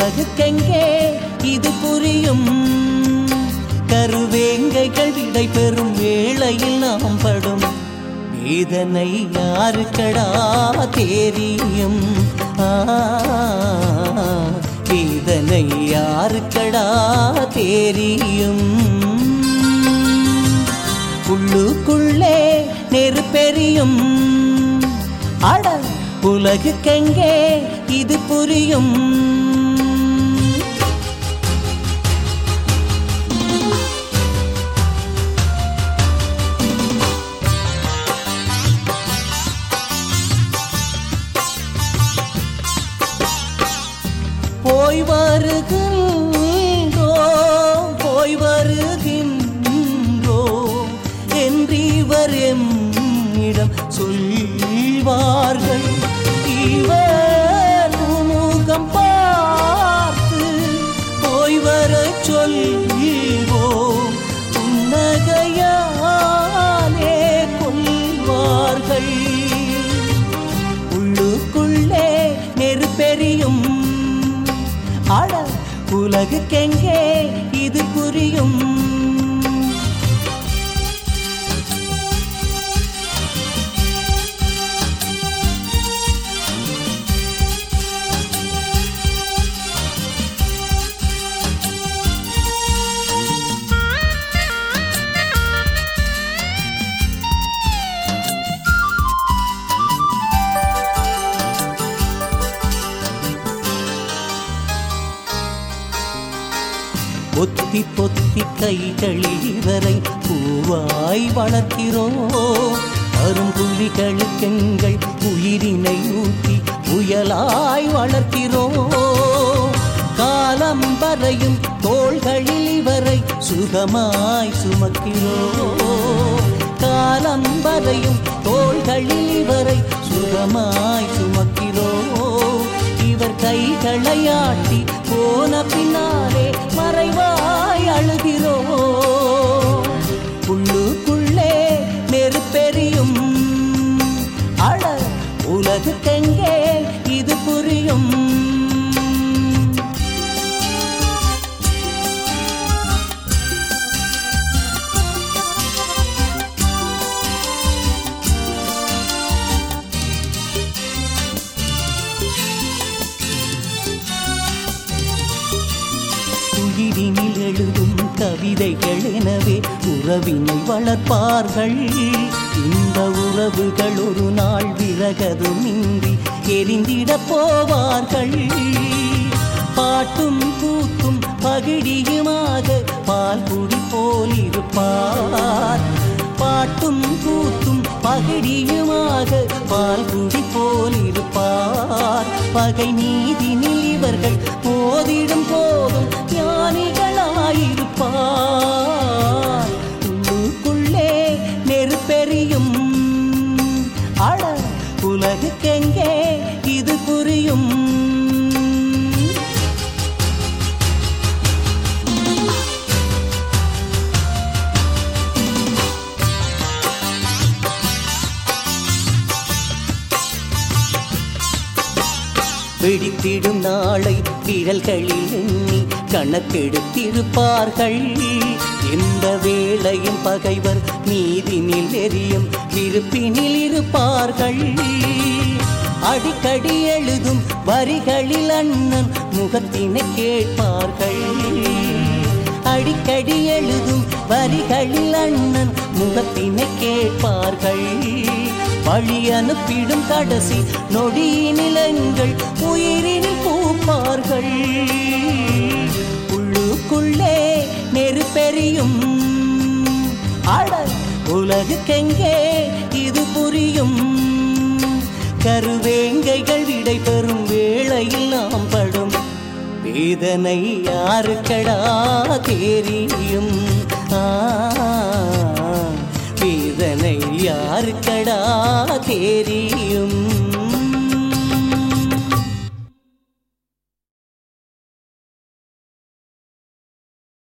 உலகுக்கெங்கே இது புரியும்? கருவேங்கைகள் விடை பெறும் வேளையில் நாம் படும் வேதனை யாருக்கடா தெரியும்? வேதனை யாருக்கடா தெரியும்? உள்ளுக்குள்ளே நெருப்பெரியும். அட உலகுக்கெங்கே இது புரியும்? போய் வருகின்றோம் என்றிவர் எம்மிடம் சொல்வார்கள். இவர் முகம் பார்த்து போய் வர சொல்வோம், புன்னகையாலே கொள்வார்கள். உள்ளுக்குள்ளே நெருப்பெரியும். அட உலகுக்கெங்கே இது புரியும்? பொத்தி பொத்தி கைகளில் இவரை பூவாய் வளர்க்கிறோம். அரும்புலிகளுக்கெங்கள் உயிரினை ஊட்டி புயலாய் வளர்க்கிறோம். காலம் வரையும் தோள்களில் இவரை சுகமாய் சுமக்கிறோம். காலம் வரையும் தோள்களில் இவரை சுகமாய் சுமக்கிறோம். இவர் கைகளையாட்டி போன பின்னாலே மறைவாய் அழுகிறோம். உள்ளுக்குள்ளே நெருப்பெரியும். அட உலகுக்கெங்கே இது புரியும்? உயிரினில் எழுதும் கவிதைகள் எனவே உறவினை வளர்ப்பார்கள். இந்த உறவுகள் ஒரு நாள் விறகதுமின்றி எரிந்திட போவார்கள். பாட்டும் கூத்தும் பகிடியுமாக பால் குடி போலிருப்பார். பாட்டும் கூத்தும் பகிடியுமாக பால் குடி போலிருப்பார். பகை நீதினில் இவர்கள் போதிடும் போதும் ஞானிகளாயிருப்பார். உள்ளுக்குள்ளே நெருப்பெரியும். அட உலகுக்கெங்கே இது புரியும்? பிடித்திடும் நாளை விரல்களில் எண்ணி கணக்கெடுத்திருப்பார்கள். எந்த வேளையும் பகைவர் மீதினில் எரியும் விருப்பினில் இருப்பார்கள். அடிக்கடி எழுதும் வரிகளில் அண்ணன் முகத்தினை கேட்பார்கள். அடிக்கடி எழுதும் வரிகளில் அண்ணன் முகத்தினை கேட்பார்கள். வழி அனுப்பிடும் கடைசி நொடியினிலங்கள் உயிரினில் பூப்பார்கள். உள்ளுக்குள்ளே நெருப்பெரியும். அட உலகுக்கெங்கே இது புரியும்? கருவேங்கைகள் விடை பெறும் வேளையில் நாம் படும் வேதனை யாருக்கடா தெரியும்? வேதனை யாருக்கடா தெரியும்?